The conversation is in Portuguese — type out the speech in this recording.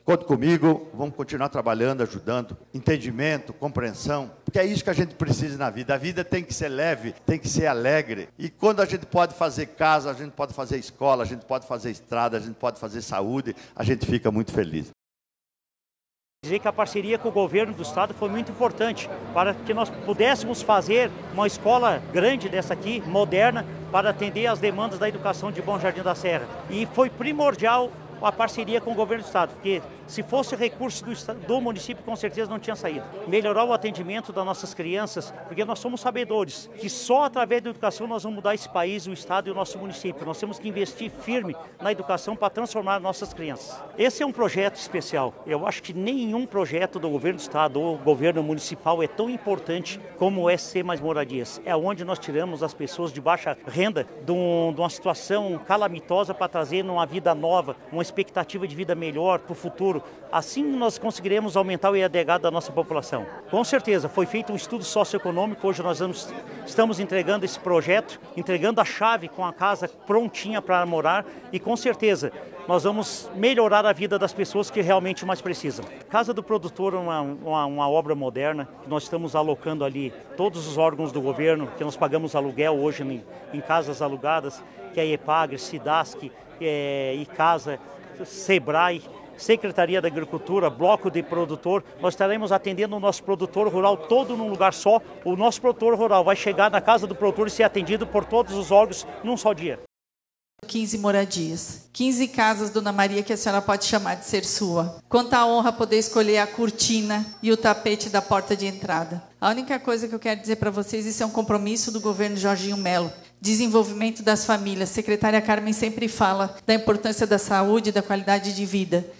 Conte comigo, vamos continuar trabalhando, ajudando, entendimento, compreensão, porque é isso que a gente precisa na vida. A vida tem que ser leve, tem que ser alegre. E quando a gente pode fazer casa, a gente pode fazer escola, a gente pode fazer estrada, a gente pode fazer saúde, a gente fica muito feliz. Dizer que a parceria com o governo do estado foi muito importante para que nós pudéssemos fazer uma escola grande dessa aqui, moderna, para atender às demandas da educação de Bom Jardim da Serra. E foi primordial a parceria com o governo do estado, porque se fosse recurso do município, com certeza não tinha saído. Melhorar o atendimento das nossas crianças, porque nós somos sabedores que só através da educação nós vamos mudar esse país, o estado e o nosso município. Nós temos que investir firme na educação para transformar nossas crianças. Esse é um projeto especial. Eu acho que nenhum projeto do governo do estado ou governo municipal é tão importante como o SC Mais Moradias. É onde nós tiramos as pessoas de baixa renda de uma situação calamitosa para trazer uma vida nova, uma expectativa de vida melhor para o futuro. Assim nós conseguiremos aumentar o IADH da nossa população. Com certeza, foi feito um estudo socioeconômico, hoje nós estamos entregando esse projeto, entregando a chave com a casa prontinha para morar e com certeza nós vamos melhorar a vida das pessoas que realmente mais precisam. Casa do Produtor é uma obra moderna, que nós estamos alocando ali todos os órgãos do governo, que nós pagamos aluguel hoje em casas alugadas, que é a EPAGRE, SIDASC, ICASA, SEBRAE, Secretaria da Agricultura, Bloco de Produtor. Nós estaremos atendendo o nosso produtor rural todo num lugar só. O nosso produtor rural vai chegar na casa do produtor e ser atendido por todos os órgãos num só dia. 15 moradias, 15 casas, Dona Maria, que a senhora pode chamar de ser sua. Quanta honra poder escolher a cortina e o tapete da porta de entrada. A única coisa que eu quero dizer para vocês, isso é um compromisso do governo Jorginho Melo. Desenvolvimento das famílias. Secretária Carmen sempre fala da importância da saúde e da qualidade de vida.